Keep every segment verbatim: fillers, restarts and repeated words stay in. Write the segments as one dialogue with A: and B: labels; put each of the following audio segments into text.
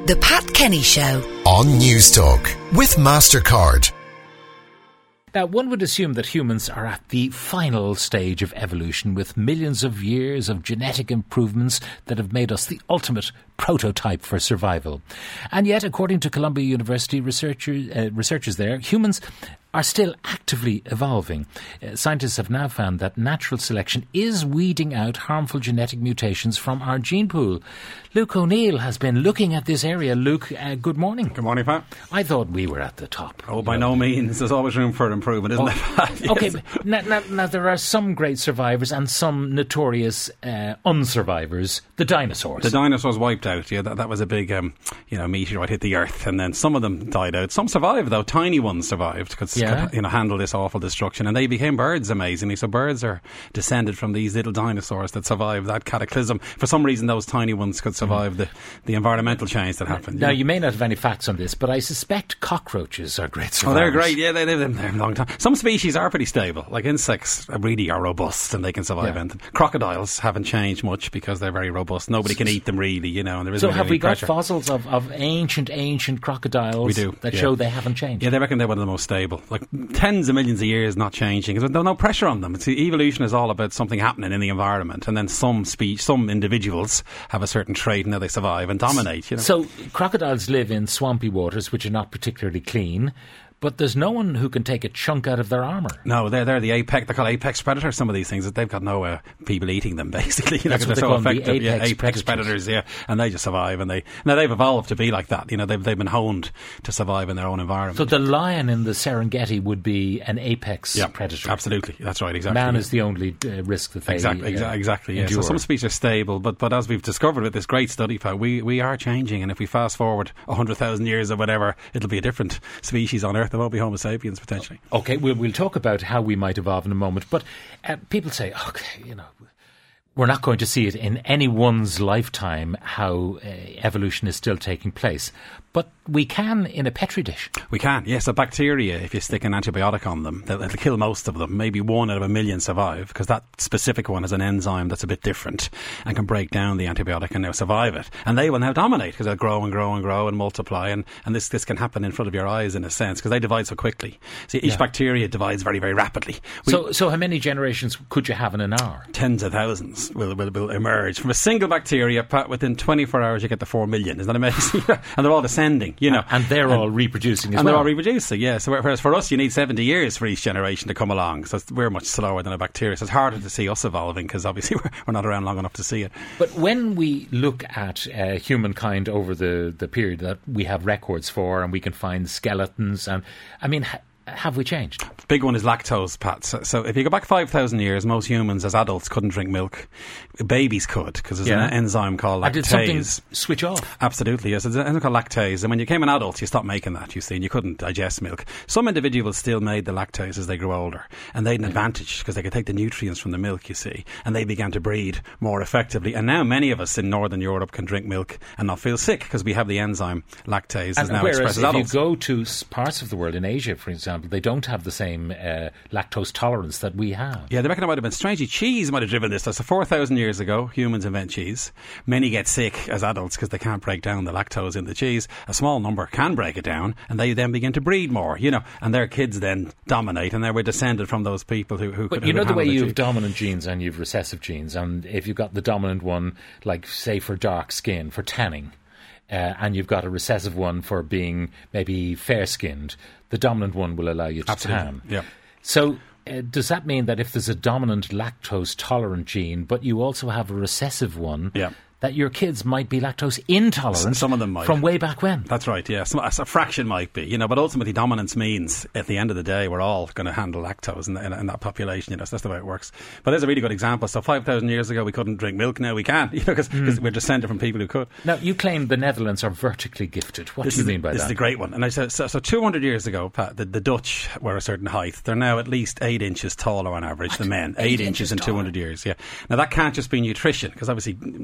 A: The Pat Kenny Show
B: on Newstalk with MasterCard.
C: Now, one would assume that humans are at the final stage of evolution, with millions of years of genetic improvements that have made us the ultimate prototype for survival. And yet, according to Columbia University researchers, uh, researchers there, humans are still actively evolving. Uh, scientists have now found that natural selection is weeding out harmful genetic mutations from our gene pool. Luke O'Neill has been looking at this area. Luke, uh, good morning.
D: Good morning, Pat.
C: I thought we were at the top.
D: Oh, by know. no means. There's always room for improvement, isn't
C: oh,
D: there? Yes.
C: Okay, now, now, now there are some great survivors and some notorious uh, unsurvivors. The dinosaurs.
D: The dinosaurs wiped out. Yeah, that, that was a big, um, you know, meteorite hit the Earth, and then some of them died out. Some survived, though. Tiny ones survived because
C: yeah.
D: could, you know, handle this awful destruction, and they became birds. Amazingly, so birds are descended from these little dinosaurs that survived that cataclysm. For some reason, those tiny ones could survive mm. the, the environmental change that happened.
C: Now,
D: you, know?
C: you may not have any facts on this, but I suspect cockroaches are great survivors.
D: Oh, they're great. Yeah, they live in there a long time. Some species are pretty stable. Like insects really are robust and they can survive.
C: Yeah.
D: And crocodiles haven't changed much because they're very robust. Nobody can eat them really, you know. And there isn't
C: so
D: really
C: have we
D: pressure.
C: got fossils of, of ancient, ancient crocodiles
D: we do,
C: that
D: yeah.
C: show they haven't changed?
D: Yeah, they reckon they're one of the most stable. Like tens of millions of years not changing because there's no pressure on them. It's, evolution is all about something happening in the environment, and then some speech, some individuals have a certain trait and now they survive and dominate. You know?
C: So crocodiles live in swampy waters which are not particularly clean. But there's no one who can take a chunk out of their armour.
D: No, they're they're the apex. They're called apex predators. Some of these things, they've got no uh, people eating them. Basically, you know,
C: that's what
D: they're
C: they
D: so
C: call
D: effective.
C: the apex,
D: yeah, apex predators. Yeah, and they just survive. And they now they've evolved to be like that. You know, they've they've been honed to survive in their own environment.
C: So the lion in the Serengeti would be an apex
D: yeah,
C: predator.
D: Absolutely, that's right. Exactly.
C: Man is the only uh, risk that they
D: exactly
C: uh,
D: exactly. exactly yeah.
C: endure.
D: So some species are stable, but but as we've discovered with this great study, Pat, we we are changing. And if we fast forward a hundred thousand years or whatever, it'll be a different species on Earth. There won't be Homo sapiens potentially.
C: Okay, we'll, we'll talk about how we might evolve in a moment, but uh, people say, okay, you know, we're not going to see it in anyone's lifetime how uh, evolution is still taking place. But we can in a petri dish.
D: We can, yes. So bacteria, if you stick an antibiotic on them, they'll, they'll kill most of them. Maybe one out of a million survive because that specific one has an enzyme that's a bit different and can break down the antibiotic and now survive it. And they will now dominate because they'll grow and grow and grow and multiply. And, and this, this can happen in front of your eyes in a sense because they divide so quickly. See, each yeah. bacteria divides very, very rapidly. We,
C: so, so how many generations could you have in an hour?
D: Tens of thousands will, will, will emerge. From a single bacteria, Pat, within twenty-four hours you get to four million. Isn't that amazing? And they're all descending, you know.
C: And they're and, all reproducing as
D: and
C: well.
D: And they're all reproducing, yeah. So whereas for us you need seventy years for each generation to come along. So we're much slower than a bacteria. So it's harder to see us evolving because obviously we're, we're not around long enough to see it.
C: But when we look at uh, humankind over the, the period that we have records for and we can find skeletons, and I mean... Ha- Have we changed?
D: The big one is lactose, Pat. So, so if you go back five thousand years, most humans as adults couldn't drink milk. Babies could, because there's yeah. an enzyme called lactase.
C: And did something switch off?
D: Absolutely, yes. There's an enzyme called lactase. And when you became an adult, you stopped making that, you see, and you couldn't digest milk. Some individuals still made the lactase as they grew older. And they had an yeah. advantage, because they could take the nutrients from the milk, you see. And they began to breed more effectively. And now many of us in Northern Europe can drink milk and not feel sick, because we have the enzyme lactase is now expressed as adults.
C: Whereas if you go to parts of the world, in Asia, for example, they don't have the same uh, lactose tolerance that we have.
D: Yeah, they reckon it might have been strangely cheese might have driven this. So four thousand years ago, humans invent cheese. Many get sick as adults because they can't break down the lactose in the cheese. A small number can break it down, and they then begin to breed more, you know, and their kids then dominate, and then we're descended from those people who, who
C: but
D: could
C: you know the way
D: the
C: you have
D: cheese.
C: dominant genes and you've recessive genes, and if you've got the dominant one, like say for dark skin, for tanning, Uh, and you've got a recessive one for being maybe fair-skinned, the dominant one will allow you to
D: Absolutely.
C: tan.
D: Yeah.
C: So uh, does that mean that if there's a dominant lactose-tolerant gene, but you also have a recessive one,
D: yeah.
C: that your kids might be lactose intolerant?
D: Some of them might.
C: From way back when.
D: That's right, yeah. Some, a fraction might be, you know, but ultimately dominance means at the end of the day we're all going to handle lactose in, in, in that population, you know, so that's the way it works. But there's a really good example. So five thousand years ago we couldn't drink milk, now we can, you know, because mm. we're descended from people who could.
C: Now, you claim the Netherlands are vertically gifted. What
D: this
C: do you
D: is,
C: mean by
D: this
C: that?
D: This is a great one. And I said, so, so two hundred years ago, Pat, the, the Dutch were a certain height. They're now at least eight inches taller on average
C: what?
D: than men.
C: Eight,
D: eight
C: inches
D: inches in
C: taller.
D: two hundred years, yeah. Now that can't just be nutrition, because obviously food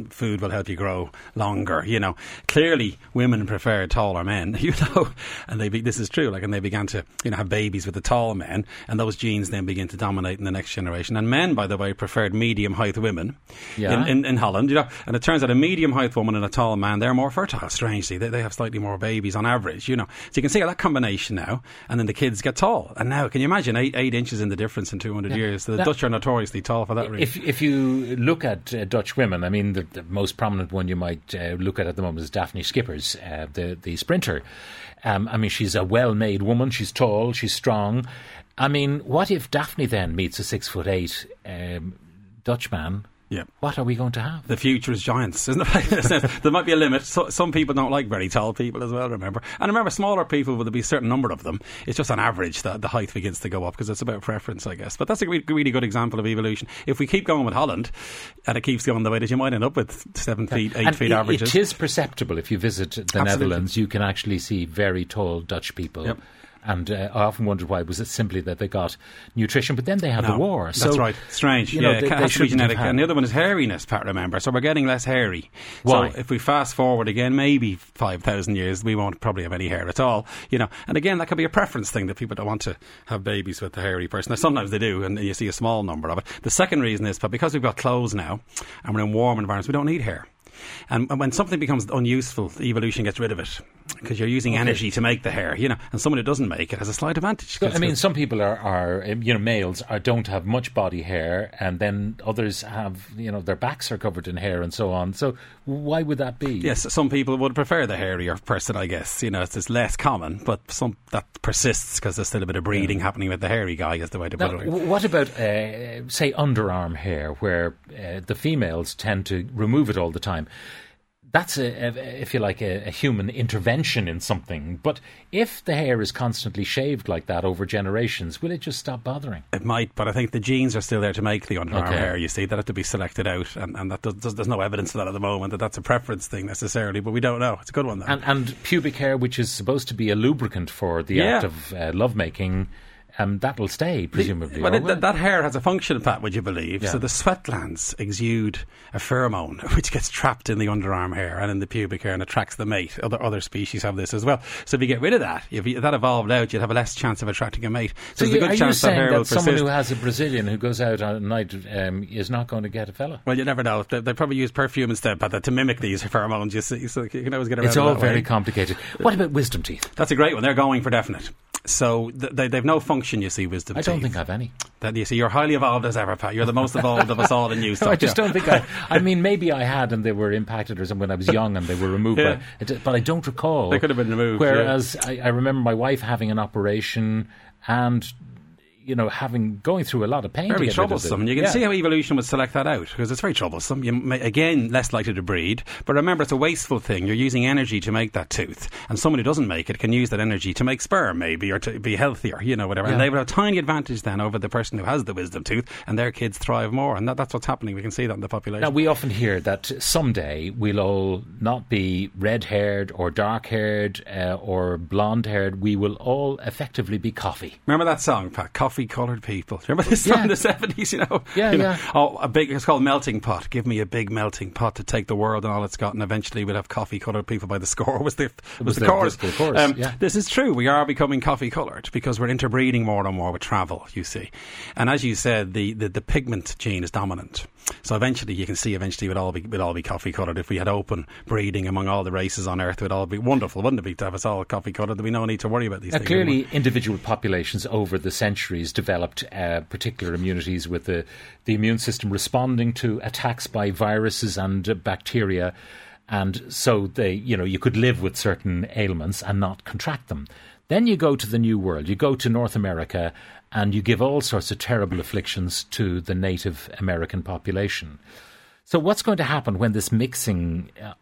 D: will help you grow longer. You know, clearly women prefer taller men. You know, and they be, this is true. Like, and they began to you know have babies with the tall men, and those genes then begin to dominate in the next generation. And men, by the way, preferred medium height women
C: yeah.
D: in, in in Holland. You know, and it turns out a medium height woman and a tall man, they're more fertile. Strangely, they they have slightly more babies on average. You know, so you can see that combination now, and then the kids get tall. And now, can you imagine eight eight inches in the difference in two hundred yeah. years? The that, Dutch are notoriously tall for that reason.
C: If if you look at uh, Dutch women, I mean, the, the most prominent one you might uh, look at at the moment is Daphne Schippers, uh, the the sprinter. Um, I mean, she's a well-made woman. She's tall. She's strong. I mean, what if Daphne then meets a six foot eight um, Dutch man?
D: Yeah.
C: What are we going to have?
D: The future is giants, isn't it? There might be a limit. So, some people don't like very tall people as well, remember. And remember, smaller people, will there be a certain number of them? It's just on average that the height begins to go up, because it's about preference, I guess. But that's a really, really good example of evolution. If we keep going with Holland, and it keeps going the way that you might end up with seven yeah. feet, eight
C: and
D: feet
C: it,
D: averages.
C: It is perceptible if you visit the
D: Absolutely.
C: Netherlands. You can actually see very tall Dutch people.
D: Yep.
C: And uh, I often wondered why. Was it simply that they got nutrition? But then they had
D: no,
C: the war. So,
D: that's right. Strange.
C: You know,
D: yeah,
C: they,
D: it
C: they
D: has to be genetic.
C: have
D: And the other one is hairiness, Pat, remember. So we're getting less hairy.
C: Why?
D: So if we fast forward again, maybe five thousand years, we won't probably have any hair at all. You know, and again, that could be a preference thing, that people don't want to have babies with the hairy person. Now, sometimes they do, and you see a small number of it. The second reason is, but because we've got clothes now, and we're in warm environments, we don't need hair. And when something becomes unuseful, evolution gets rid of it, because you're using okay. energy to make the hair, you know. And someone who doesn't make it has a slight advantage.
C: So, I mean, some people are, are you know, males are, don't have much body hair, and then others have, you know, their backs are covered in hair and so on. So why would that be?
D: Yes, some people would prefer the hairier person, I guess. You know, it's, it's less common, but some that persists because there's still a bit of breeding yeah. happening with the hairy guy, is the way to
C: now,
D: put it.
C: What about, uh, say, underarm hair, where uh, the females tend to remove it all the time? That's, a, a, if you like, a, a human intervention in something. But if the hair is constantly shaved like that over generations, will it just stop bothering?
D: It might, but I think the genes are still there to make the underarm
C: okay.
D: hair, you see. That have to be selected out, and, and that does, does, there's no evidence of that at the moment, that that's a preference thing necessarily, but we don't know. It's a good one, though.
C: And, and pubic hair, which is supposed to be a lubricant for the
D: yeah.
C: act of uh, lovemaking, Um, that will stay, presumably.
D: The, well, it, that, that hair has a function, Pat, would you believe?
C: Yeah.
D: So the sweat glands exude a pheromone which gets trapped in the underarm hair and in the pubic hair and attracts the mate. Other other species have this as well. So if you get rid of that, if, you, if that evolved out, you'd have a less chance of attracting a mate. So,
C: so
D: there's
C: you,
D: a good
C: are
D: chance
C: you saying
D: that hair
C: that
D: will persist.
C: Someone who has a Brazilian who goes out at night um, is not going to get a fella?
D: Well, you never know. They, they probably use perfume instead, Pat, to mimic these pheromones. You see, so you can always get around.
C: It's all
D: that
C: very
D: way.
C: complicated. What about wisdom teeth?
D: That's a great one. They're going for definite. So th- they, they've no function, you see, wisdom
C: I don't
D: teeth.
C: think I've any.
D: That, you see, you're highly evolved as ever, Pat. You're the most evolved of us all in news.
C: No, I just don't think I... I mean, maybe I had and they were impacted or something when I was young and they were removed,
D: yeah.
C: by, but I don't recall.
D: They could have been removed,
C: Whereas
D: yeah.
C: I, I remember my wife having an operation and... you know, having going through a lot of pain.
D: Very
C: to get
D: troublesome.
C: Rid of
D: You can
C: yeah.
D: see how evolution would select that out, because it's very troublesome. You may, again, less likely to breed. But remember, it's a wasteful thing. You're using energy to make that tooth, and someone who doesn't make it can use that energy to make sperm, maybe, or to be healthier. You know, whatever.
C: Yeah.
D: And they would have a tiny advantage then over the person who has the wisdom tooth, and their kids thrive more. And that, that's what's happening. We can see that in the population.
C: Now, we often hear that someday we'll all not be red-haired or dark-haired uh, or blonde-haired. We will all effectively be coffee.
D: Remember that song, Pat? Coffee-coloured people. Remember this
C: yeah.
D: song in the seventies, you know?
C: Yeah,
D: you know?
C: yeah.
D: Oh, a big, it's called Melting Pot. Give me a big melting pot to take the world and all it's got, and eventually we'll have coffee-coloured people by the score, was the, was
C: was
D: the,
C: the
D: chorus.
C: The, the chorus
D: um,
C: yeah.
D: This is true. We are becoming coffee-coloured because we're interbreeding more and more with travel, you see. And as you said, the, the, the pigment gene is dominant. So eventually, you can see, eventually we'd all be, we'd all be coffee-coloured. If we had open breeding among all the races on Earth, it would all be wonderful, wouldn't it be, to have us all coffee-coloured? There'd be no need to worry about these
C: now,
D: things
C: clearly,
D: anymore.
C: individual populations over the centuries developed uh, particular immunities with the, the immune system responding to attacks by viruses and uh, bacteria. And so they, you know, you could live with certain ailments and not contract them. Then you go to the New World, you go to North America, and you give all sorts of terrible afflictions to the Native American population. So what's going to happen when this mixing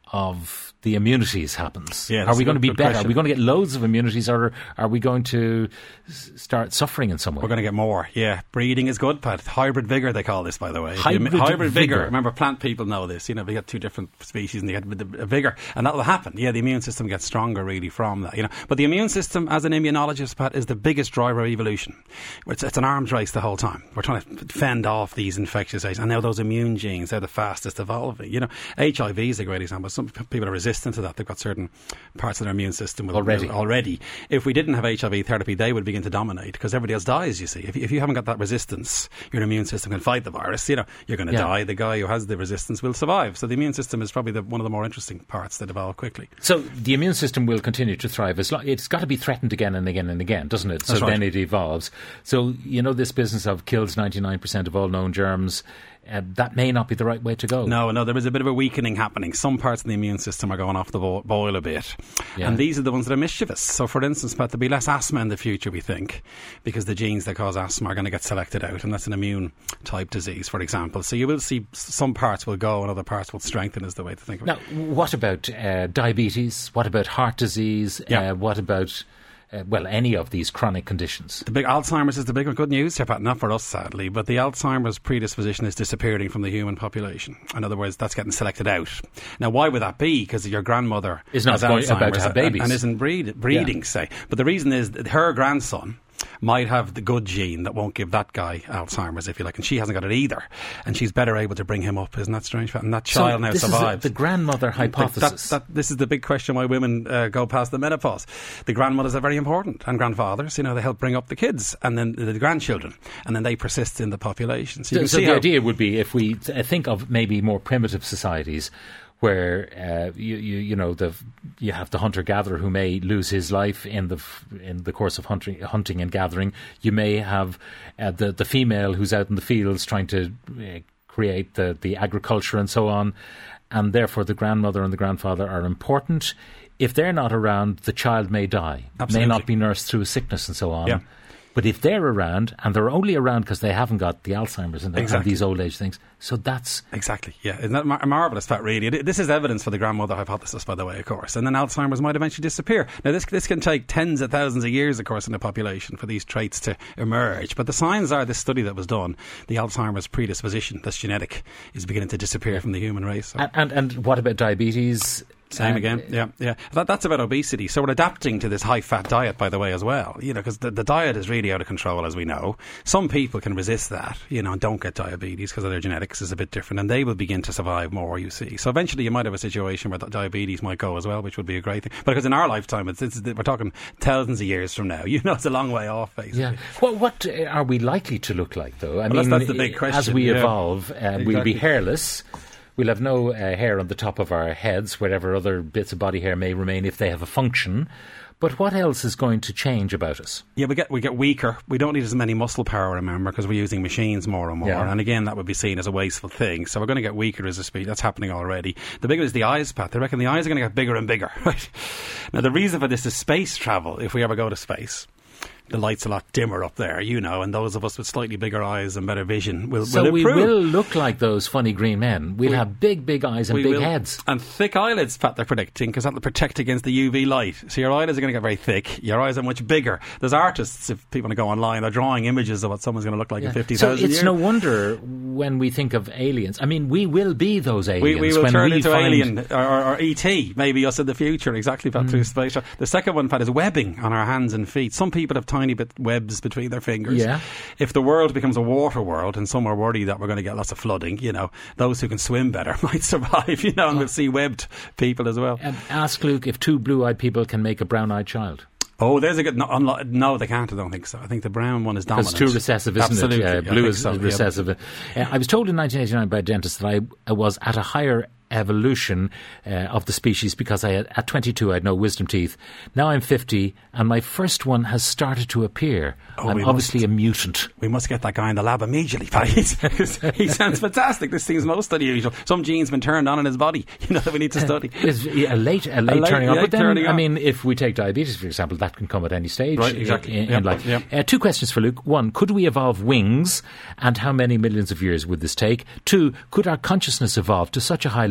C: of the immunities happens?
D: Yeah,
C: are we going to be
D: good
C: better?
D: question.
C: Are we going to get loads of immunities, or are we going to s- start suffering in some way?
D: We're going to get more, yeah. Breeding is good, Pat. Hybrid vigour, they call this, by the way.
C: Hybrid,
D: Hybrid
C: vigour.
D: vigour. Remember, plant people know this. You know, they get two different species and they get a vigour, and that will happen. Yeah, the immune system gets stronger, really, from that. You know, but the immune system, as an immunologist, Pat, is the biggest driver of evolution. It's, it's an arms race the whole time. We're trying to fend off these infectious agents, and now those immune genes, they're the fastest evolving. You know, H I V is a great example. Some people are resistant to that. They've got certain parts of their immune system will,
C: already.
D: Will, already. If we didn't have H I V therapy, they would begin to dominate because everybody else dies, you see. If, if you haven't got that resistance, your immune system can fight the virus, you know, you're going to
C: Yeah.
D: die. The guy who has the resistance will survive. So the immune system is probably the, one of the more interesting parts that evolve quickly.
C: So the immune system will continue to thrive. As long, it's got to be threatened again and again and again, doesn't it? So
D: That's right.
C: then it evolves. So, you know, this business of kills ninety-nine percent of all known germs, uh, that may not be the right way to go.
D: No, no, there is a bit of a weakening happening. Some parts of the immune system are going off the bo- boil a bit.
C: Yeah.
D: And these are the ones that are mischievous. So, for instance, Pat, there'll be less asthma in the future, we think, because the genes that cause asthma are going to get selected out, and that's an immune-type disease, for example. So you will see some parts will go and other parts will strengthen, is the way to think of it.
C: Now, what about uh, diabetes? What about heart disease?
D: Yeah.
C: Uh, what about... Uh, well, any of these chronic conditions.
D: The big Alzheimer's is the big one. Good news here, Pat. Not for us, sadly, but the Alzheimer's predisposition is disappearing from the human population. In other words, that's getting selected out. Now, why would that be? Because your grandmother
C: Is not
D: has
C: going-
D: Alzheimer's
C: about to have babies.
D: and, and isn't breed, breeding,
C: Yeah.
D: say. But the reason is that her grandson might have the good gene that won't give that guy Alzheimer's, if you like, and she hasn't got it either. And she's better able to bring him up. Isn't that strange, Pat? And that child
C: so
D: now
C: this
D: survives.
C: is the grandmother hypothesis.
D: That, that, this is the big question why women uh, go past the menopause. The grandmothers are very important, and grandfathers, you know, they help bring up the kids, and then the grandchildren, and then they persist in the population. So, you
C: So,
D: can
C: so
D: see
C: the
D: how
C: idea would be, if we th- think of maybe more primitive societies, where uh, you, you you know the you have the hunter gatherer who may lose his life in the f- in the course of hunting hunting and gathering. You may have uh, the the female who's out in the fields trying to uh, create the the agriculture and so on, and therefore the grandmother and the grandfather are important. If they're not around, the child may die,
D: Absolutely.
C: may not be nursed through sickness and so on.
D: Yeah.
C: But if they're around, and they're only around because they haven't got the Alzheimer's and,
D: Exactly.
C: and these old age things, so that's...
D: Exactly, yeah. Isn't that mar- marvellous, Pat, really? It- This is evidence for the grandmother hypothesis, by the way, of course. And then Alzheimer's might eventually disappear. Now, this this can take tens of thousands of years, of course, in the population for these traits to emerge. But the signs are, this study that was done, the Alzheimer's predisposition, that's genetic, is beginning to disappear from the human race. So.
C: And, and, and what about diabetes?
D: Same
C: Uh,
D: again, yeah, yeah. That, that's about obesity. So we're adapting to this high-fat diet, by the way, as well. You know, because the, the diet is really out of control, as we know. Some people can resist that, you know, and don't get diabetes because of their genetics is a bit different, and they will begin to survive more, you see. So eventually you might have a situation where the diabetes might go as well, which would be a great thing. Because in our lifetime, it's, it's we're talking thousands of years from now. You know, it's a long way off, basically.
C: Yeah. Well, what uh, are we likely to look like, though? I
D: Well, that's-
C: mean,
D: that's the big
C: uh,
D: question,
C: as we
D: yeah.
C: evolve, uh, we'll be
D: Exactly.
C: hairless. We'll have no uh, hair on the top of our heads, whatever other bits of body hair may remain if they have a function. But what else is going to change about us?
D: Yeah, we get we get weaker. We don't need as many muscle power, remember, because we're using machines more and more.
C: Yeah.
D: And again, that would be seen as a wasteful thing. So we're going to get weaker as a species. That's happening already. The bigger is the eyes, Pat. They reckon the eyes are going to get bigger and bigger. Right? Now, the reason for this is space travel. If we ever go to space, the light's a lot dimmer up there, you know, and those of us with slightly bigger eyes and better vision will,
C: So
D: will
C: we
D: improve.
C: will look like those funny green men. We'll
D: We-
C: have big, big eyes and
D: We
C: big
D: will.
C: heads.
D: And thick eyelids, Pat, they're predicting, because that'll protect against the U V light. So your eyelids are going to get very thick. Your eyes are much bigger. There's artists, if people want to go online, they're drawing images of what someone's going to look like in fifty
C: So
D: thousand years.
C: it's no wonder when we think of aliens. I mean, we will be those
D: We,
C: aliens.
D: we will
C: when
D: turn
C: we
D: into
C: find,
D: Alien or, or, or E T, maybe us in the future, exactly, Pat, through space. The second one, Pat, is webbing on our hands and feet. Some people have tiny bit webs between their fingers.
C: Yeah.
D: If the world becomes a water world, and some are worried that we're going to get lots of flooding, you know, those who can swim better might survive, you know, and we'll see webbed people as well.
C: Um, ask Luke if two blue-eyed people can make a brown-eyed child.
D: Oh, there's a good... No, unlo- no, they can't, I don't think so. I think the brown one is dominant.
C: It's too recessive, isn't
D: Absolutely.
C: it?
D: I
C: Uh, blue
D: think
C: is
D: so, yeah.
C: recessive. Uh, I was told in nineteen eighty-nine by a dentist that I, I was at a higher evolution uh, of the species because I had, at twenty-two I had no wisdom teeth. Now I'm fifty and my first one has started to appear.
D: Oh,
C: I'm
D: we
C: obviously
D: must-
C: a mutant.
D: We must get that guy in the lab immediately, Paddy. He sounds fantastic. This seems most unusual. Some gene's been turned on in his body, you know, that we need to study.
C: It's a late, a late,
D: late-
C: turning on.
D: late
C: But then,
D: turning
C: I
D: on.
C: mean, if we take diabetes, for example, that can come at any stage
D: Right, exactly.
C: in, in
D: Yep,
C: life.
D: yep.
C: Uh, two questions for Luke. One, could we evolve wings, and how many millions of years would this take? Two, could our consciousness evolve to such a high level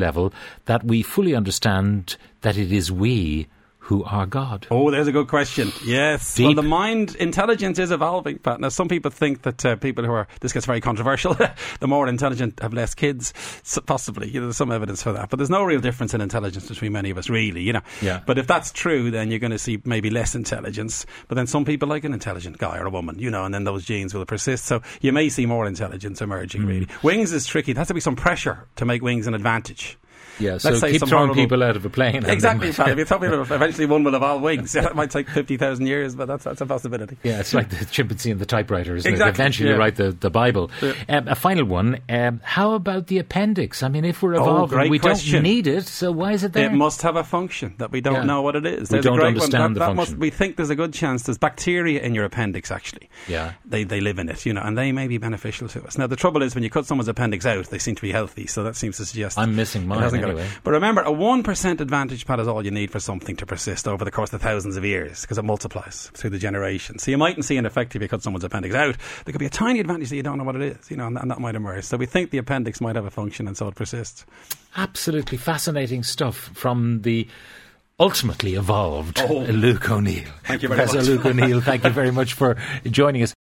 C: level that we fully understand that it is we who are God?
D: Oh, there's a good question. Yes.
C: Deep.
D: Well, the mind, intelligence is evolving, Pat. Now, some people think that uh, people who are, this gets very controversial, the more intelligent have less kids. So possibly. You know, there's some evidence for that. But there's no real difference in intelligence between many of us, really, you know.
C: Yeah.
D: But if that's true, then you're going to see maybe less intelligence. But then some people like an intelligent guy or a woman, you know, and then those genes will persist. So you may see more intelligence emerging, mm. really. Wings is tricky. There has to be some pressure to make wings an advantage.
C: Yeah, so keep throwing horrible... people out of a plane.
D: Exactly, Pat. If you throw people, eventually one will evolve wings. It might take fifty thousand years, but that's that's a possibility.
C: Yeah, it's like the chimpanzee and the typewriter, isn't
D: exactly.
C: it? Eventually
D: yeah.
C: write the, the Bible. Yeah. Um, a final one. Um, how about the appendix? I mean, if we're evolving,
D: oh,
C: we
D: question.
C: don't need it, so why is it there?
D: It must have a function that we don't yeah. know what it is.
C: There's we don't
D: a great
C: understand
D: one. That,
C: the
D: that
C: function.
D: Must, we think there's a good chance there's bacteria in your appendix, actually.
C: Yeah.
D: They, they live in it, you know, and they may be beneficial to us. Now, the trouble is when you cut someone's appendix out, they seem to be healthy, so that seems to suggest...
C: I'm missing mine anyway.
D: But remember, a one percent advantage, Pat, is all you need for something to persist over the course of thousands of years, because it multiplies through the generations. So you mightn't see an effect if you cut someone's appendix out. There could be a tiny advantage that you don't know what it is, you know, and, and that might emerge. So we think the appendix might have a function, and so it persists.
C: Absolutely fascinating stuff from the ultimately evolved
D: oh.
C: Luke O'Neill.
D: Thank you very
C: Professor
D: much.
C: Luke O'Neill, thank you very much for joining us.